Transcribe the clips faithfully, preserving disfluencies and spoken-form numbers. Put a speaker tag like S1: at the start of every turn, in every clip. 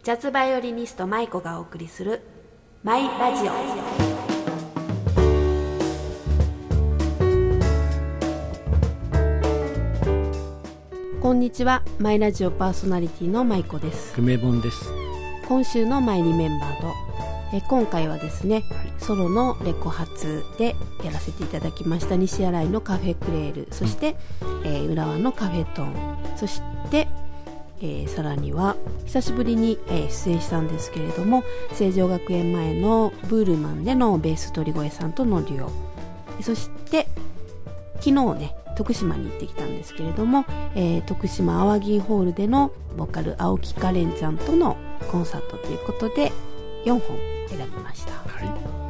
S1: ジャズバイオリニスト舞子がお送りするマイラジオ。こんにちは、マイラジオパーソナリティの舞子です。
S2: 久米本です。
S1: 今週のマイリメンバード、え今回はですね、はい、ソロのレコ発でやらせていただきました西新井のカフェクレール、そして、うんえー、浦和のカフェトーン、そして、えー、さらには久しぶりに、えー、出演したんですけれども、成城学園前のブールマンでのベース鳥越さんとのデュオ、そして昨日ね徳島に行ってきたんですけれども、えー、徳島アワギーホールでのボーカル青木かれんちゃんとのコンサートということでよんほん選びました。はい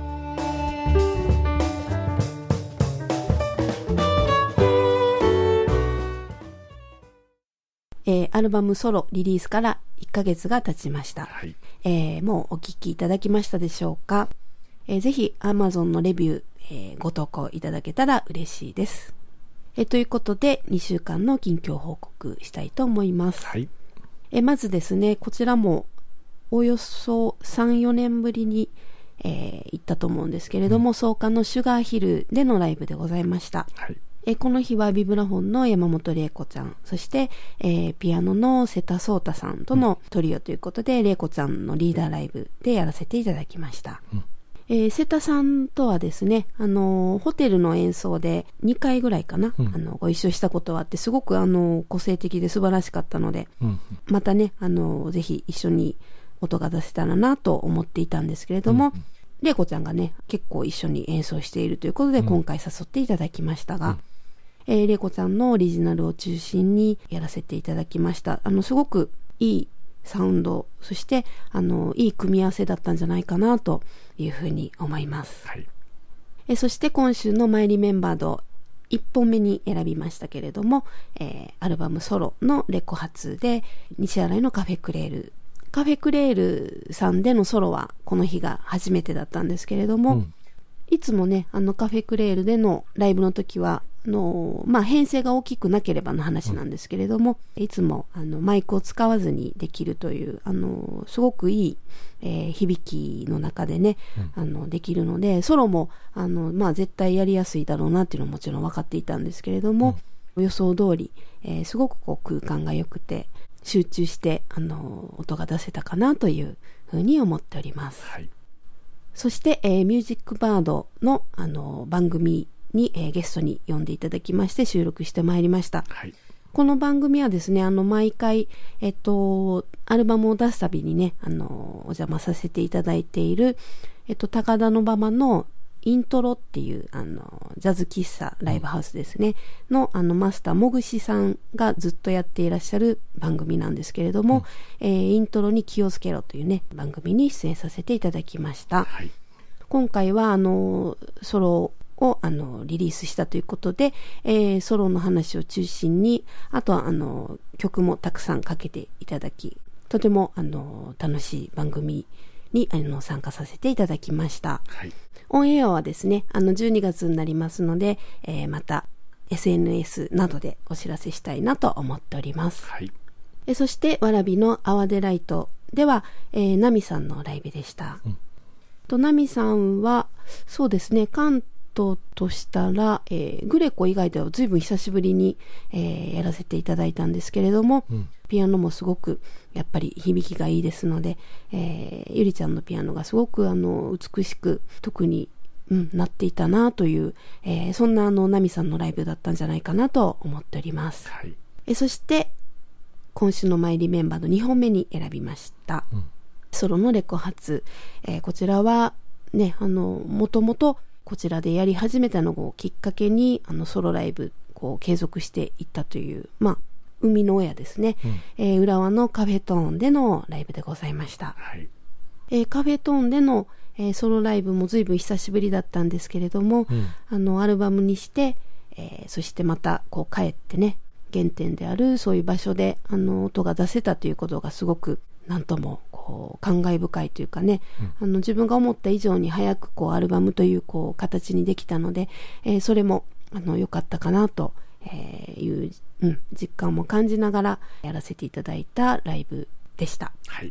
S1: えー、アルバムソロリリースからいっかげつが経ちました。はい、えー、もうお聞きいただきましたでしょうか。えー、ぜひ Amazon のレビュー、えー、ご投稿いただけたら嬉しいです。えー、ということでにしゅうかんの近況報告したいと思います。はい、えー、まずですね、こちらもおよそ さん,よ 年ぶりに、えー、行ったと思うんですけれども、うん、創価のシュガーヒルでのライブでございました。はい、えー、この日はビブラフォンの山本玲子ちゃん、そして、えー、ピアノの瀬田壮太さんとのトリオということで、うん、玲子ちゃんのリーダーライブでやらせていただきました。うんえー、瀬田さんとはですね、あのー、ホテルの演奏でにかいぐらいかな、うん、あのご一緒したことはあって、すごく、あのー、個性的で素晴らしかったので、うん、またね、あのー、ぜひ一緒に音が出せたらなと思っていたんですけれども、玲、うん、子ちゃんがね結構一緒に演奏しているということで、うん、今回誘っていただきましたが、玲、うんえー、子ちゃんのオリジナルを中心にやらせていただきました。あのすごくいいサウンド、そしてあのいい組み合わせだったんじゃないかなというふうに思います。はい、えそして今週のマイリメンバードいっぽんめに選びましたけれども、えー、アルバムソロのレコ発で西新井のカフェクレールカフェクレールさんでのソロはこの日が初めてだったんですけれども、うん、いつもねあのカフェクレールでのライブの時はあの、まあ、編成が大きくなければの話なんですけれども、うん、いつもあのマイクを使わずにできるというあのすごくいい、えー、響きの中でね、うん、あのできるので、ソロもあの、まあ、絶対やりやすいだろうなっていうのはもちろん分かっていたんですけれども、うん、予想通り、えー、すごくこう空間が良くて集中してあの音が出せたかなというふうに思っております。はい、そして、えー、ミュージックバードの、あの番組に、えー、ゲストに呼んでいただきまして収録してまいりました。はい、この番組はですね、あの毎回、えっと、アルバムを出すたびにね、あのお邪魔させていただいている、えっと、高田馬場のイントロっていうあのジャズ喫茶ライブハウスですね、うん、のあのマスターもぐしさんがずっとやっていらっしゃる番組なんですけれども、うんえー、イントロに気をつけろというね番組に出演させていただきました。はい、今回はあのソロをあのリリースしたということで、えー、ソロの話を中心に、あとはあの曲もたくさんかけていただき、とてもあの楽しい番組にあの参加させていただきました。はい、オンエアはですね、あのじゅうにがつになりますので、えー、また エスエヌエス などでお知らせしたいなと思っております。はい、えそしてわらびのアワデライトでは、えー、ナミさんのライブでした。うん、とナミさんはそうですね、関東としたら、えー、グレコ以外では随分久しぶりに、えー、やらせていただいたんですけれども、うん、ピアノもすごくやっぱり響きがいいですので、えー、ゆりちゃんのピアノがすごくあの美しく特に、うん、なっていたなという、えー、そんなあのナミさんのライブだったんじゃないかなと思っております。はい、えそして今週のマイリメンバーのにほんめに選びました、うん、ソロのレコ発、えー、こちらはねあのもともとこちらでやり始めたのをきっかけにあのソロライブこう継続していったという、まあ生みの親ですね、うんえー、浦和のカフェトーンでのライブでございました。はいえー、カフェトーンでの、えー、ソロライブも随分久しぶりだったんですけれども、うん、あのアルバムにして、えー、そしてまたこう帰ってね原点であるそういう場所であの音が出せたということがすごくなんともこう感慨深いというかね、うん、あの自分が思った以上に早くこうアルバムというこう形にできたので、えー、それもあの良かったかなという、うん、実感も感じながらやらせていただいたライブでした。はい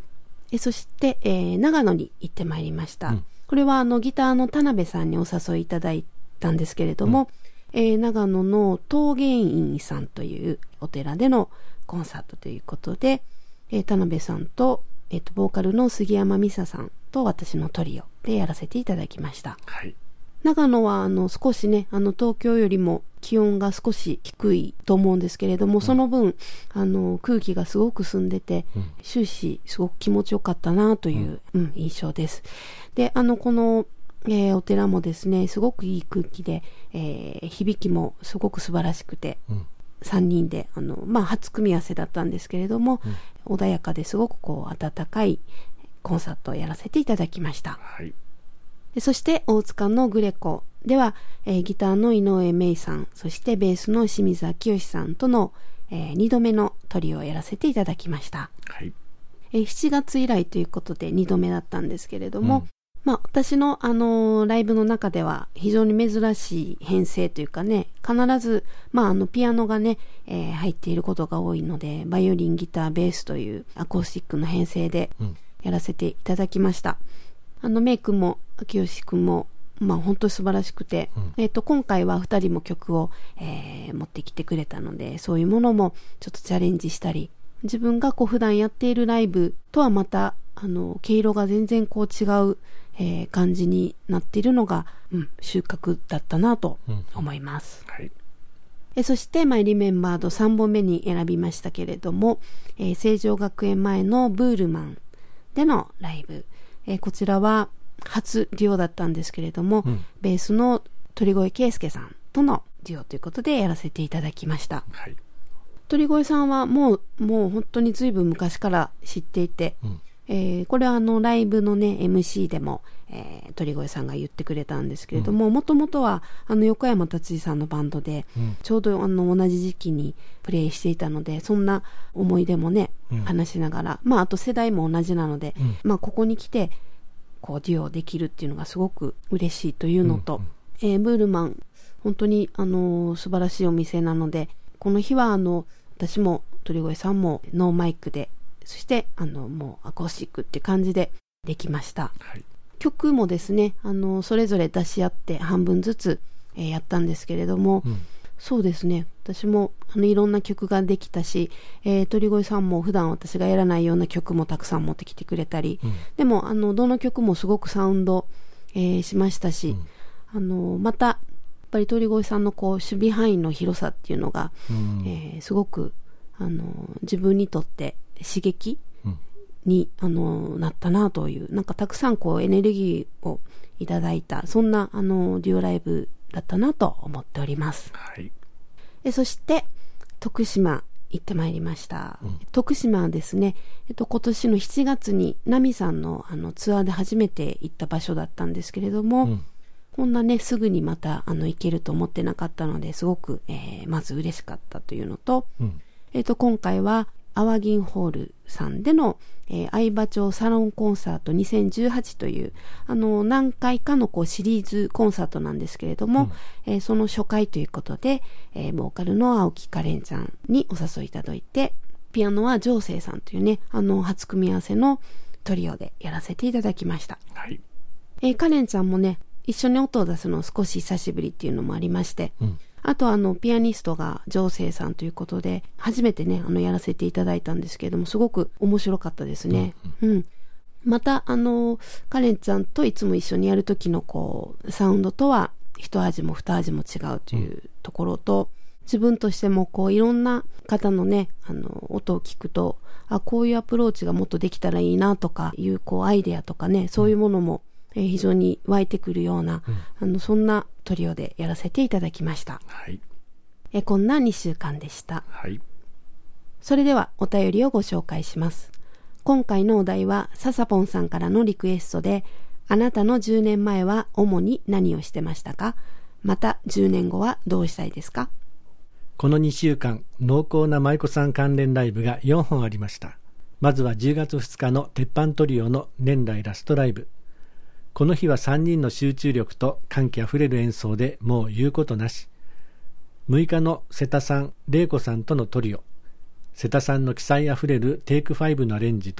S1: えそして、えー、長野に行ってまいりました。うん、これはあのギターの田辺さんにお誘いいただいたんですけれども、うん、えー、長野の桃源院さんというお寺でのコンサートということで、えー、田辺さんと、えーと、ボーカルの杉山美沙さんと私のトリオでやらせていただきました。はい、長野はあの少しね、あの東京よりも気温が少し低いと思うんですけれども、うん、その分あの空気がすごく澄んでて、うん、終始すごく気持ちよかったなという、うんうん、印象です。で、あのこの、えー、お寺もですね、すごくいい空気で、えー、響きもすごく素晴らしくて、うん、さんにんであの、まあ、初組み合わせだったんですけれども、うん、穏やかですごくこう温かいコンサートをやらせていただきました。はい、でそして大塚のグレコでは、えー、ギターの井上芽衣さん、そしてベースの清水明義さんとの、えー、にどめのトリオをやらせていただきました。はい、えー、しちがつ以来ということでにどめだったんですけれども、うん、まあ、私の、あのー、ライブの中では非常に珍しい編成というかね、必ず、まあ、あのピアノがね、えー、入っていることが多いので、バイオリン、ギター、ベースというアコースティックの編成でやらせていただきました。うん、あのメイ君も明義君もまあ本当に素晴らしくて、うん、えっと今回はふたりも曲を、えー、持ってきてくれたので、そういうものもちょっとチャレンジしたり、自分がこう普段やっているライブとはまたあの毛色が全然こう違う、えー、感じになっているのが、うん、収穫だったなと思います。うん、はい、えそしてマイリメンバードさんぼんめに選びましたけれども、えー、成城学園前のブールマンでのライブ、えー、こちらは初デュオだったんですけれども、うん、ベースの鳥越圭介さんとのデュオということでやらせていただきました。はい、鳥越さんはもうもう本当に随分昔から知っていて、うん、えー、これはあのライブのね エムシー でも、えー、鳥越さんが言ってくれたんですけれども、もともとはあの横山達治さんのバンドで、うん、ちょうどあの同じ時期にプレイしていたので、そんな思い出もね、うん、話しながら、まああと世代も同じなので、うん、まあここに来てこうデュオできるっていうのがすごく嬉しいというのと、うんうん、えー、ブールマン本当にあのー、素晴らしいお店なので、この日はあの私も鳥越さんもノーマイクで、そしてあのもうアコースティックって感じでできました。はい、曲もですね、あのそれぞれ出し合って半分ずつ、えー、やったんですけれども、うん、そうですね、私もあのいろんな曲ができたし、えー、鳥越さんも普段私がやらないような曲もたくさん持ってきてくれたり、うん、でもあのどの曲もすごくサウンド、えー、しましたし、うん、あのまたやっぱり鳥越さんのこう守備範囲の広さっていうのが、うん、えー、すごくあの自分にとって刺激に、うん、あのなったなという、なんかたくさんこうエネルギーをいただいた、そんなあのデュオライブだったなと思っております。はい、えそして徳島行ってまいりました。うん、徳島はですね、えっと、今年のしちがつにナミさんのあのツアーで初めて行った場所だったんですけれども、うん、こんなねすぐにまたあの行けると思ってなかったので、すごく、えー、まず嬉しかったというのと、うん、えっと、今回はアワギンホールさんでの、えー、相場町サロンコンサートにせんじゅうはちというあの何回かのこうシリーズコンサートなんですけれども、うん、えー、その初回ということで、えー、ボーカルの青木かれんちゃんにお誘いいただいて、ピアノは常生さんというね、あの初組み合わせのトリオでやらせていただきました。はい、えー、かれんちゃんもね一緒に音を出すの少し久しぶりっていうのもありまして、うん、あとあのピアニストが常生さんということで初めてねあのやらせていただいたんですけれども、すごく面白かったですね。うん、うん、またあのカレンちゃんといつも一緒にやる時のこうサウンドとは一味も二味も違うというところと、うん、自分としてもこういろんな方のねあの音を聞くと、あこういうアプローチがもっとできたらいいなとかいうこうアイデアとかね、そういうものも、うん、えー、非常に湧いてくるような、うん、あのそんなトリオでやらせていただきました。はい、えこんなにしゅうかんでした。はい、それではお便りをご紹介します。今回のお題はササポンさんからのリクエストで、あなたのじゅうねんまえは主に何をしてましたか？またじゅうねんごはどうしたいですか？
S2: このにしゅうかん、濃厚な舞妓さん関連ライブがよんほんありました。まずはじゅうがつふつかの鉄板トリオの年内ラストライブ。この日はさんにんの集中力と歓喜あふれる演奏でもう言うことなし。むいかの瀬田さん、玲子さんとのトリオ。瀬田さんの奇才あふれるテイクファイブのアレンジと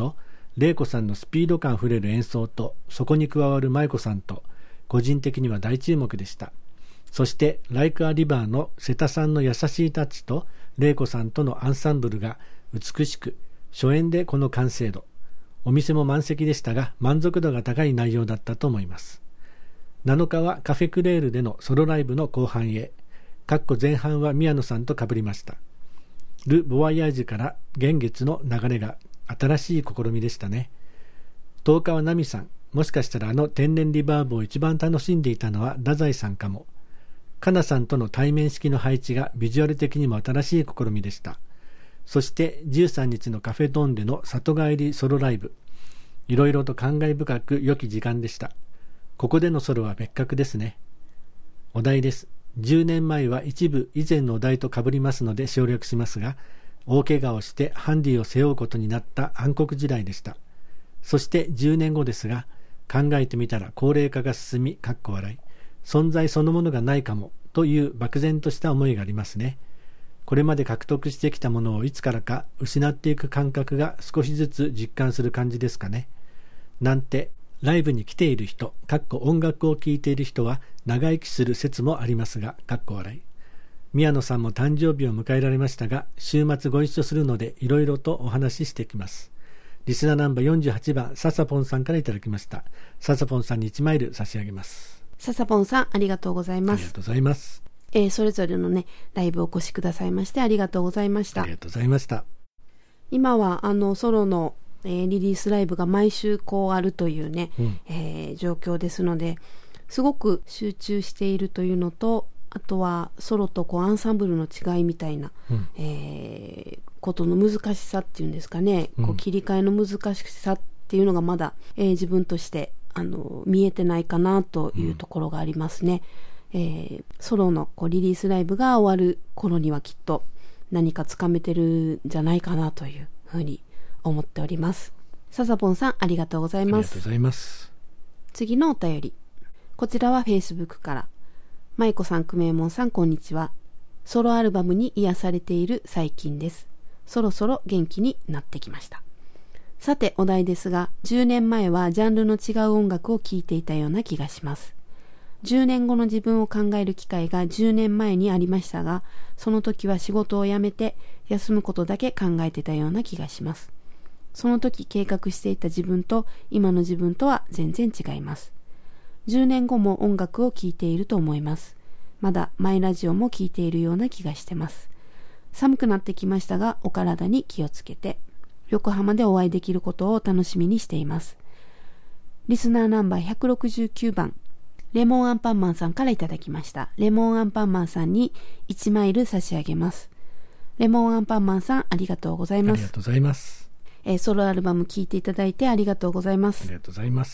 S2: 玲子さんのスピード感あふれる演奏と、そこに加わる舞子さんと、個人的には大注目でした。そして、Like a Riverの瀬田さんの優しいタッチと、玲子さんとのアンサンブルが美しく、初演でこの完成度。お店も満席でしたが、満足度が高い内容だったと思います。なのかはカフェクレールでのソロライブの後半へ、かっこ前半は宮野さんと被りました。ル・ボワイヤージュから現月の流れが新しい試みでしたね。とおかはナミさん、もしかしたらあの天然リバーブを一番楽しんでいたのは太宰さんかも。かなさんとの対面式の配置がビジュアル的にも新しい試みでした。そしてじゅうさんにちのカフェドンでの里帰りソロライブ。いろいろと感慨深く良き時間でした。ここでのソロは別格ですね。お題です。じゅうねんまえは一部以前のお題と被りますので省略しますが、大怪我をしてハンディを背負うことになった暗黒時代でした。そしてじゅうねんごですが、考えてみたら高齢化が進み、かっこ笑い、存在そのものがないかもという漠然とした思いがありますね。これまで獲得してきたものをいつからか失っていく感覚が少しずつ実感する感じですかね。なんて、ライブに来ている人、かっこ音楽を聴いている人は長生きする説もありますが、かっこ笑い。宮野さんも誕生日を迎えられましたが、週末ご一緒するのでいろいろとお話ししてきます。リスナーナンバーよんじゅうはちばん、ササポンさんからいただきました。ササポンさんにいちマイル差し上げます。
S1: ササポンさん、ありがとうございます。
S2: ありがとうございます。
S1: えー、それぞれのね、ライブをお越しくださいましてありがとうございました。
S2: ありがとうございました。
S1: 今はあのソロの、えー、リリースライブが毎週こうあるというね、うんえー、状況ですので、すごく集中しているというのと、あとはソロとこうアンサンブルの違いみたいな、うんえー、ことの難しさっていうんですかね、うん、こう切り替えの難しさっていうのがまだ、えー、自分としてあの見えてないかなというところがありますね。うんえー、ソロのこうリリースライブが終わる頃にはきっと何かつかめてるんじゃないかなというふうに思っております。ササポンさん、ありがとうございます。
S2: ありがとうございます。
S1: 次のお便り、こちらは Facebook から。まいこさん、くめいもんさん、こんにちは。ソロアルバムに癒されている最近です。そろそろ元気になってきました。さてお題ですが、じゅうねんまえはジャンルの違う音楽を聴いていたような気がします。じゅうねんごの自分を考える機会がじゅうねんまえにありましたが、その時は仕事を辞めて休むことだけ考えてたような気がします。その時計画していた自分と今の自分とは全然違います。じゅうねんごも音楽を聴いていると思います。まだマイラジオも聴いているような気がしてます。寒くなってきましたが、お体に気をつけて、横浜でお会いできることを楽しみにしています。リスナーナンバーひゃくろくじゅうきゅうばん、レモンアンパンマンさんからいただきました。レモンアンパンマンさんにいちマイル差し上げます。レモンアンパンマンさん、ありがとうございます。
S2: ありがとうございます。
S1: えー、ソロアルバム聴いていただいてありがとうございます。
S2: ありがとうございます。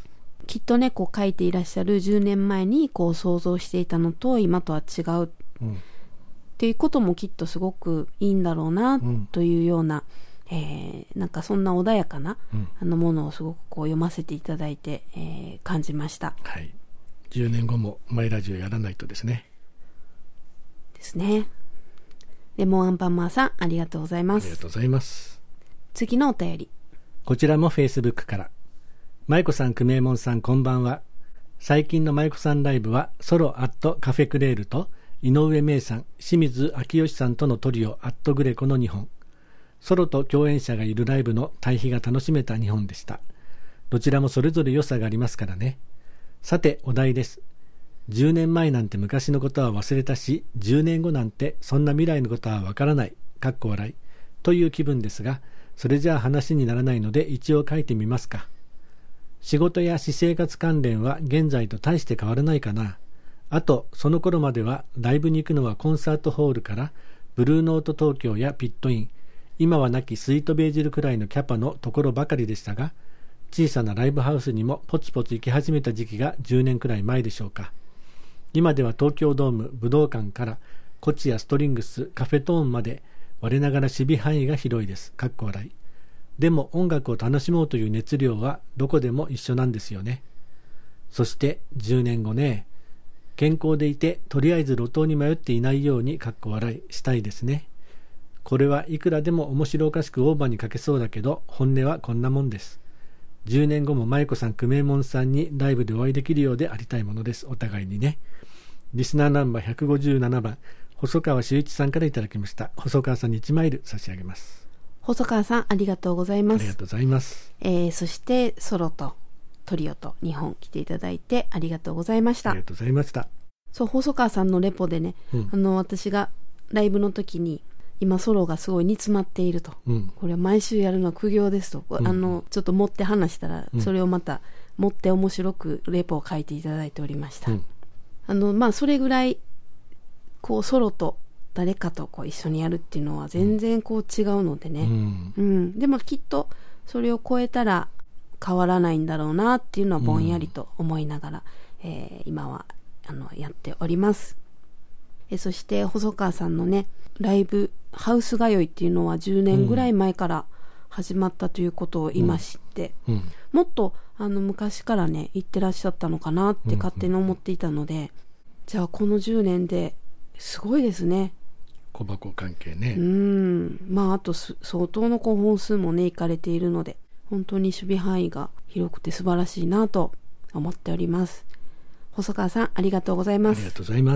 S1: きっとね、こう書いていらっしゃるじゅうねんまえにこう想像していたのと今とは違う、うん、っていうこともきっとすごくいいんだろうなというような、うんえー、なんかそんな穏やかな、うん、あのものをすごくこう読ませていただいて、えー、感じました。
S2: はい。じゅうねんごもマイラジオやらないとですね。
S1: ですね。レモンアンパンマンさん、ありがとうございます。
S2: ありがとうございます。
S1: 次のお便り。
S2: こちらも Facebook から。まいこさん、くめいもんさん、こんばんは。最近のまいこさんライブはソロアットカフェクレールと井上芽さん、清水明義さんとのトリオアットグレコのにほん。ソロと共演者がいるライブの対比が楽しめたにほんでした。どちらもそれぞれ良さがありますからね。さてお題です。じゅうねんまえなんて昔のことは忘れたし、じゅうねんごなんてそんな未来のことはわからない、かっこ笑いという気分ですが、それじゃあ話にならないので一応書いてみますか。仕事や私生活関連は現在と大して変わらないかな。あとその頃まではライブに行くのはコンサートホールからブルーノート東京やピットイン、今はなきスイートベージルくらいのキャパのところばかりでしたが、小さなライブハウスにもポツポツ行き始めた時期がじゅうねんくらい前でしょうか。今では東京ドーム、武道館からコチやストリングス、カフェトーンまで我ながら守備範囲が広いです。かっこ笑い。でも音楽を楽しもうという熱量はどこでも一緒なんですよね。そしてじゅうねんごね、健康でいてとりあえず路頭に迷っていないようにかっこ笑いしたいですね。 これはいくらでも面白おかしくオーバーに書けそうだけど、本音はこんなもんです。じゅうねんごも舞子さん、久米門さんにライブでお会いできるようでありたいものです。お互いにね。リスナーナンバーひゃくごじゅうななばん、細川修一さんからいただきました。細川さんにいちマイル差し上げます。
S1: 細川さん、ありがとうございます。
S2: ありがとうございます。
S1: えー、そしてソロとトリオとにほん来ていただいてありがとうございました。
S2: ありがとうございました。
S1: そう、細川さんのレポでね、うん、あの私がライブの時に今ソロがすごい煮詰まっていると、うん、これは毎週やるのは苦行ですと、うん、あのちょっと持って話したら、うん、それをまた持って面白くレポを書いていただいておりました。うん、あのまあそれぐらいこうソロと誰かとこう一緒にやるっていうのは全然こう違うのでね、うんうん、でもきっとそれを超えたら変わらないんだろうなっていうのはぼんやりと思いながら、うん、えー、今はあのやっております。えそして細川さんのねライブハウス通いっていうのはじゅうねんぐらい前から始まったということを今知って、うんうん、もっとあの昔からね行ってらっしゃったのかなって勝手に思っていたので、うんうん、じゃあこのじゅうねんですごいですね。
S2: 小箱関係ね。
S1: うん。まああと相当の本数もね行かれているので、本当に守備範囲が広くて素晴らしいなと思っております。細川さん、ありがとうございます。
S2: ありがとうございます。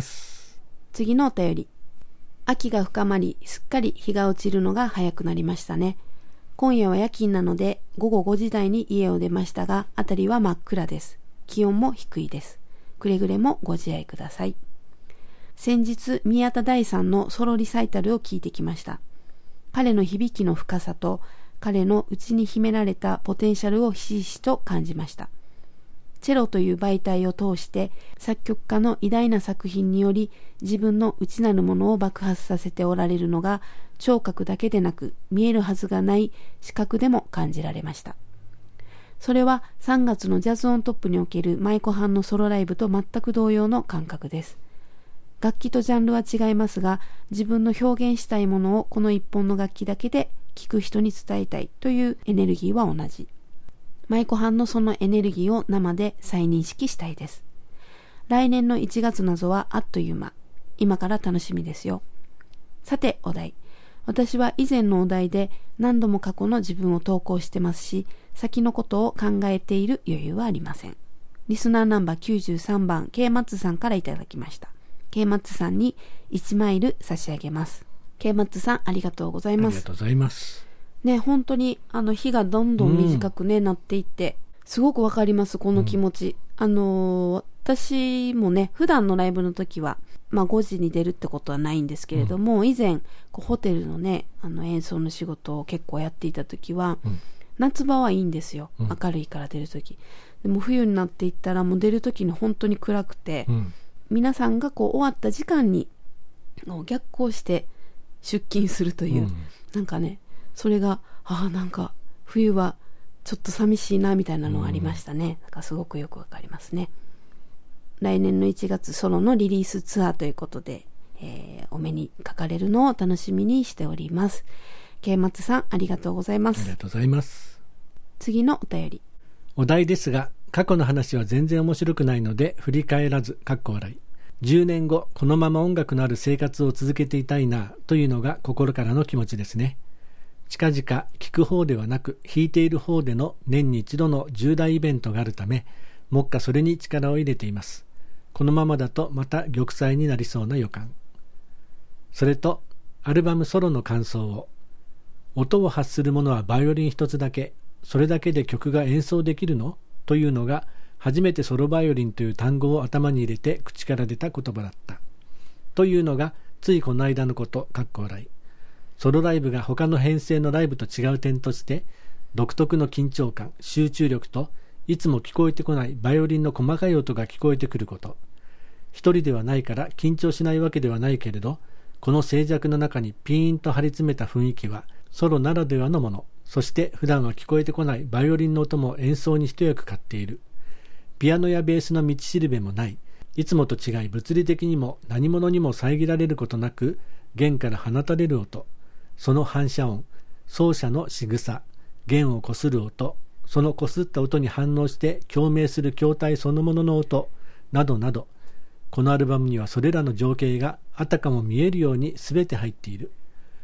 S1: 次のお便り。秋が深まり、すっかり日が落ちるのが早くなりましたね。今夜は夜勤なのでごごごじ台に家を出ましたが、辺りは真っ暗です。気温も低いです。くれぐれもご自愛ください。先日、宮田大さんのソロリサイタルを聞いてきました。彼の響きの深さと、彼の内に秘められたポテンシャルをひしひしと感じました。チェロという媒体を通して、作曲家の偉大な作品により、自分の内なるものを爆発させておられるのが、聴覚だけでなく、見えるはずがない視覚でも感じられました。それはさんがつのジャズオントップにおける舞妓班のソロライブと全く同様の感覚です。楽器とジャンルは違いますが、自分の表現したいものをこの一本の楽器だけで聴く人に伝えたいというエネルギーは同じ。舞妓班のそのエネルギーを生で再認識したいです。来年のいちがつ謎はあっという間。今から楽しみですよ。さて、お題。私は以前のお題で何度も過去の自分を投稿してますし、先のことを考えている余裕はありません。リスナーナンバーきゅうじゅうさんばん、K マッツさんからいただきました。K マッツさんにいちマイル差し上げます。K マッツさん、ありがとうございます。
S2: ありがとうございます。
S1: ね、本当にあの日がどんどん短くね、うん、なっていって、すごくわかります、この気持ち。うん、あのー、私もね、普段のライブの時は、まあごじに出るってことはないんですけれども、うん、以前こうホテルのね、あの演奏の仕事を結構やっていた時は、うん、夏場はいいんですよ、うん、明るいから出る時。でも冬になっていったらもう出る時に本当に暗くて、うん、皆さんがこう終わった時間に逆行して出勤するという、うん、なんかね、それがああなんか冬はちょっと寂しいなみたいなのがありましたね。なんかすごくよくわかりますね。来年のいちがつソロのリリースツアーということで、えー、お目にかかれるのを楽しみにしております。K松さん、ありがとうございます。
S2: ありがとうございます。
S1: 次のお便り。
S2: お題ですが、過去の話は全然面白くないので振り返らずかっこ笑い。じゅうねんごこのまま音楽のある生活を続けていたいなというのが心からの気持ちですね。近々聞く方ではなく弾いている方での年に一度の重大イベントがあるため、目下それに力を入れています。このままだとまた玉砕になりそうな予感。それとアルバムソロの感想を。音を発するものはバイオリン一つだけ。それだけで曲が演奏できるのというのが初めてソロバイオリンという単語を頭に入れて口から出た言葉だった。というのがついこの間のこと、かっこ笑い。ソロライブが他の編成のライブと違う点として独特の緊張感、集中力といつも聞こえてこないバイオリンの細かい音が聞こえてくること。一人ではないから緊張しないわけではないけれど、この静寂の中にピーンと張り詰めた雰囲気はソロならではのもの。そして普段は聞こえてこないバイオリンの音も演奏に一役買っている。ピアノやベースの道しるべもない。いつもと違い物理的にも何者にも遮られることなく弦から放たれる音。その反射音、奏者の仕草、弦をこする音、そのこすった音に反応して共鳴する筐体そのものの音、などなど、このアルバムにはそれらの情景があたかも見えるように全て入っている。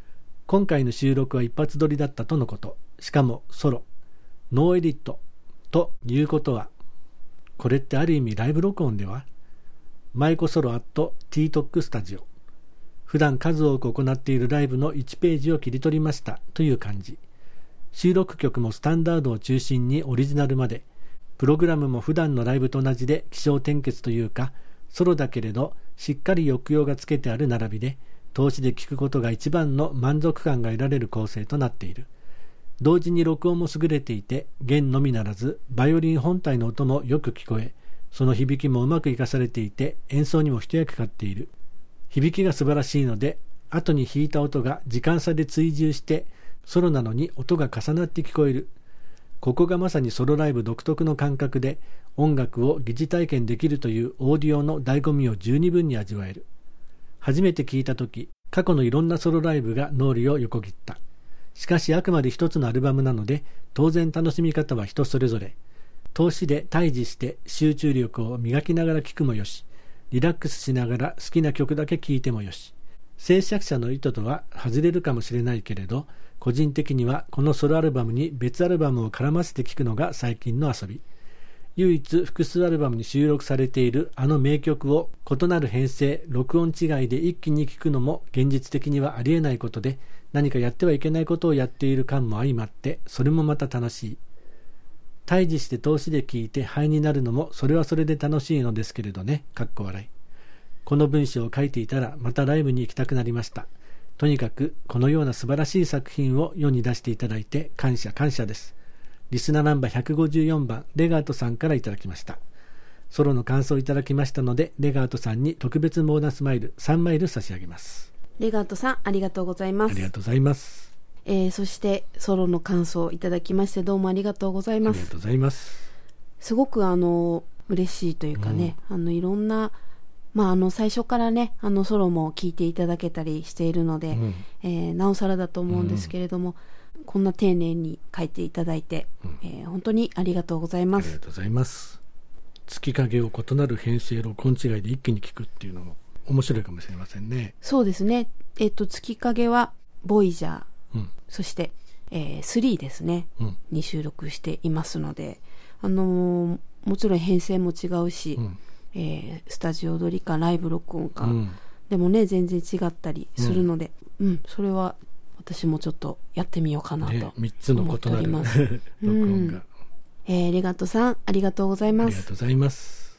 S2: 今回の収録は一発撮りだったとのこと。しかもソロ、ノーエディットということは、これってある意味ライブ録音では？マイコソロアット ティートック スタジオ。普段数多く行っているライブのいちページを切り取りましたという感じ。収録曲もスタンダードを中心にオリジナルまで、プログラムも普段のライブと同じで起承転結というか、ソロだけれどしっかり抑揚がつけてある並びで、通しで聴くことが一番の満足感が得られる構成となっている。同時に録音も優れていて、弦のみならずバイオリン本体の音もよく聞こえ、その響きもうまく活かされていて、演奏にも一役買っている。響きが素晴らしいので、後に弾いた音が時間差で追従して、ソロなのに音が重なって聞こえる。ここがまさにソロライブ独特の感覚で、音楽を疑似体験できるというオーディオの醍醐味を十二分に味わえる。初めて聞いたとき、過去のいろんなソロライブが脳裏を横切った。しかしあくまで一つのアルバムなので、当然楽しみ方は人それぞれ。通しで対峙して集中力を磨きながら聴くもよし、リラックスしながら好きな曲だけ聴いてもよし。制作者の意図とは外れるかもしれないけれど、個人的にはこのソロアルバムに別アルバムを絡ませて聴くのが最近の遊び。唯一複数アルバムに収録されているあの名曲を異なる編成、録音違いで一気に聴くのも現実的にはありえないことで、何かやってはいけないことをやっている感も相まって、それもまた楽しい。対峙して通しで聴いてハイになるのもそれはそれで楽しいのですけれどね、かっこ笑い。この文章を書いていたらまたライブに行きたくなりました。とにかくこのような素晴らしい作品を世に出していただいて感謝感謝です。リスナーナンバーひゃくごじゅうよんばんレガートさんからいただきました。ソロの感想をいただきましたので、レガートさんに特別ボーナスマイルさんマイル差し上げます。
S1: レガートさんありがとうございます。
S2: ありがとうございます。
S1: えー、そしてソロの感想をいただきましてどうもありがとうございます。
S2: ありがとうございます。す
S1: ごくあの嬉しいというかね、うん、あのいろんなまあ、あの最初からねあのソロも聴いていただけたりしているので、うんえー、なおさらだと思うんですけれども、うん、こんな丁寧に書いていただいて、うんえー、本当にありがとうございます。
S2: ありがとうございます。月影を異なる編成録音違いで一気に聴くっていうのも面白いかもしれませんね。
S1: そうですね、えー、と月影はボイジャー、うん、そして、えー、スリーですね、うん、に収録していますので、あのー、もちろん編成も違うし、うんえー、スタジオ撮りかライブ録音か、うん、でもね全然違ったりするので、うん、うん、それは私もちょっとやってみようかなと思っております、ね、みっつの異なる録音が、うんえー、レガットさんありがとうございます。
S2: ありがとうございます。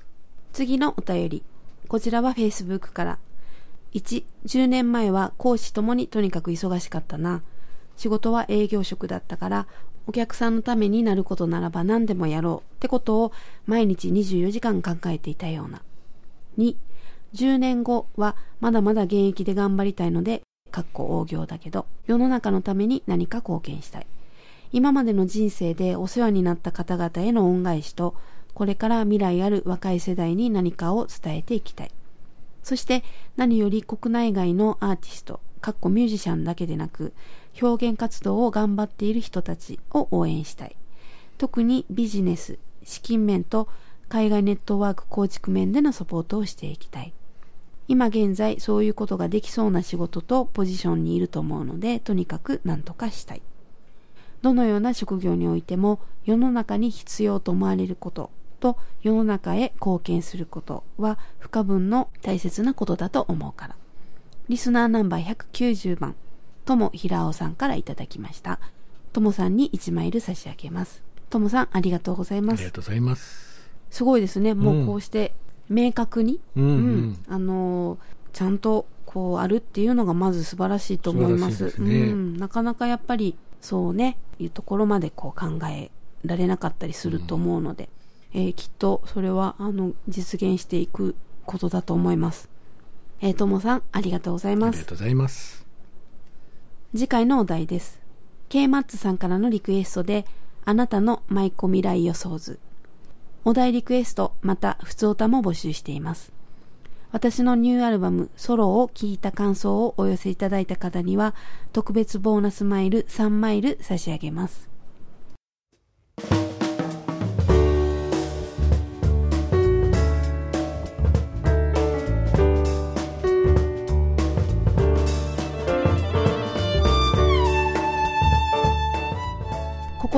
S1: 次のお便り、こちらは Facebook から。いち、じゅうねんまえは講師ともにとにかく忙しかったな。仕事は営業職だったからお客さんのためになることならば何でもやろうってことを毎日にじゅうよじかん考えていたような。に、じゅうねんごはまだまだ現役で頑張りたいので、かっこ大行だけど、世の中のために何か貢献したい。今までの人生でお世話になった方々への恩返しと、これから未来ある若い世代に何かを伝えていきたい。そして何より国内外のアーティスト、かっこミュージシャンだけでなく、表現活動を頑張っている人たちを応援したい。特にビジネス、資金面と海外ネットワーク構築面でのサポートをしていきたい。今現在そういうことができそうな仕事とポジションにいると思うので、とにかく何とかしたい。どのような職業においても世の中に必要と思われることと世の中へ貢献することは不可分の大切なことだと思うから。リスナーナンバーひゃくきゅうじゅうばんともひらおさんからいただきました。ともさんにいちマイル差し上げます。ともさんありがとうございます。
S2: ありがとうございます。
S1: すごいですね。もうこうして明確に、
S2: うんうん
S1: うん、あのちゃんとこうあるっていうのがまず素晴らしいと思います。
S2: 素晴らしいですね。
S1: うん、なかなかやっぱりそうねいうところまでこう考えられなかったりすると思うので、うんえー、きっとそれはあの実現していくことだと思います。えー、ともさんありがとうございます。
S2: ありがとうございます。
S1: 次回のお題です。K マッツさんからのリクエストで、あなたの舞妓未来予想図。お題リクエストまたふつおたも募集しています。私のニューアルバムソロを聴いた感想をお寄せいただいた方には特別ボーナスマイルさんマイル差し上げます。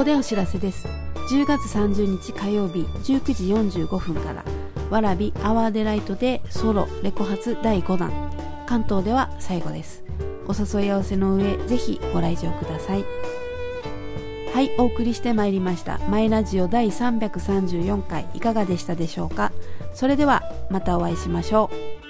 S1: こでお知らせです。じゅうがつさんじゅうにち火曜日じゅうくじよんじゅうごふんからわらびアワーデライトでソロレコ発だいごだん、関東では最後です。お誘い合わせの上ぜひご来場ください。はい、お送りしてまいりましたマイラジオだいさんびゃくさんじゅうよんかい、いかがでしたでしょうか。それではまたお会いしましょう。